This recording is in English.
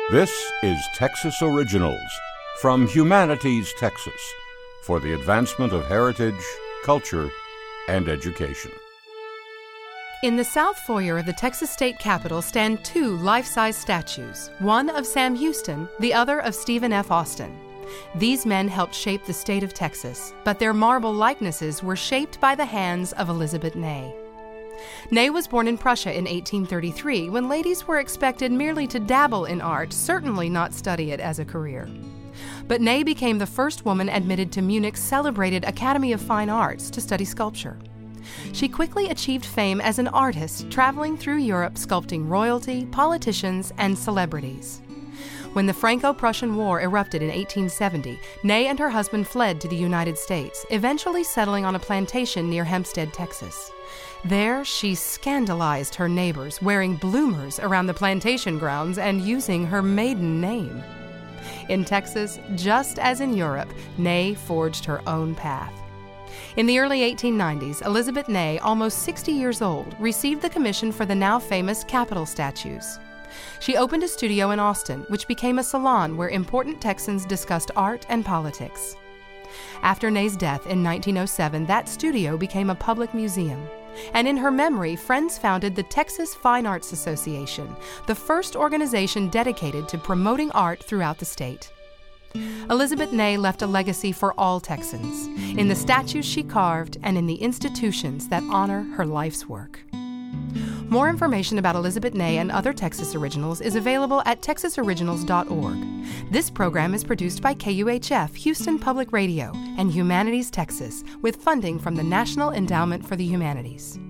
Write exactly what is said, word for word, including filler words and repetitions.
This is Texas Originals from Humanities Texas for the advancement of heritage, culture, and education. In the South Foyer of the Texas State Capitol stand two life-size statues, one of Sam Houston, the other of Stephen F. Austin. These men helped shape the state of Texas, but their marble likenesses were shaped by the hands of Elizabeth Ney. Ney was born in Prussia in eighteen thirty-three, when ladies were expected merely to dabble in art, certainly not study it as a career. But Ney became the first woman admitted to Munich's celebrated Academy of Fine Arts to study sculpture. She quickly achieved fame as an artist, traveling through Europe sculpting royalty, politicians, and celebrities. When the Franco-Prussian War erupted in eighteen seventy, Ney and her husband fled to the United States, eventually settling on a plantation near Hempstead, Texas. There, she scandalized her neighbors, wearing bloomers around the plantation grounds and using her maiden name. In Texas, just as in Europe, Ney forged her own path. In the early eighteen nineties, Elizabeth Ney, almost sixty years old, received the commission for the now famous Capitol statues. She opened a studio in Austin, which became a salon where important Texans discussed art and politics. After Ney's death in nineteen oh seven, that studio became a public museum. And in her memory, friends founded the Texas Fine Arts Association, the first organization dedicated to promoting art throughout the state. Elizabeth Ney left a legacy for all Texans, in the statues she carved and in the institutions that honor her life's work. More information about Elizabeth Ney and other Texas Originals is available at texas originals dot org. This program is produced by K U H F, Houston Public Radio, and Humanities Texas, with funding from the National Endowment for the Humanities.